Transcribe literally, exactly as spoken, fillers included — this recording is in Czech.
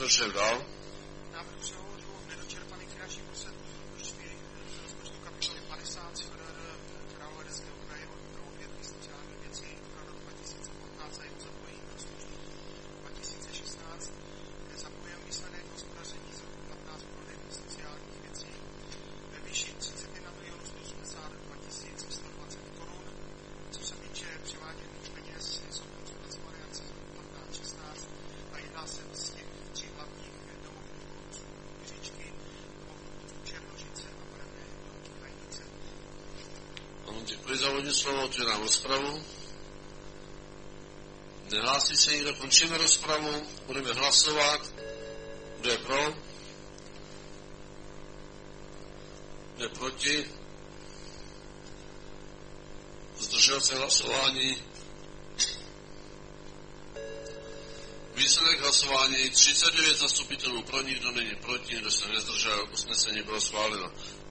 prošel dál. Návrh převodu nedočerpaných finančních prostředků z rozpočtu kapitoly padesát Královéhradeckého kraje pro odvětví sociálních věcí pro rok dva tisíce patnáct a jeho zapojení do rozpočtu dva tisíce šestnáct, kde zapojím výsledek hospodaření z roku patnáct pro odvětví sociálních věcí ve výši třicet jedna milionů sto osmdesát dva tisíc sto dvacet korun. Co se týče převáděných peněz, jsou konzultované akce z roku patnáct šestnáct a jedná se z těch tří hlavních domovů důchodců Vyřičky, domovů důchodců Černožice a Barevné Dolní Krajnice. Ano, děkuji za úvodní slovo, otvírám rozpravu. Nehlásí se nikdo, končíme rozpravu, budeme hlasovat. Kdo je pro? Kdo je proti? Zdržel se hlasování. Výsledek hlasování třicet devět zastupitelů pro, nikdo není proti, kdo se nezdržel, usnesení bylo schváleno.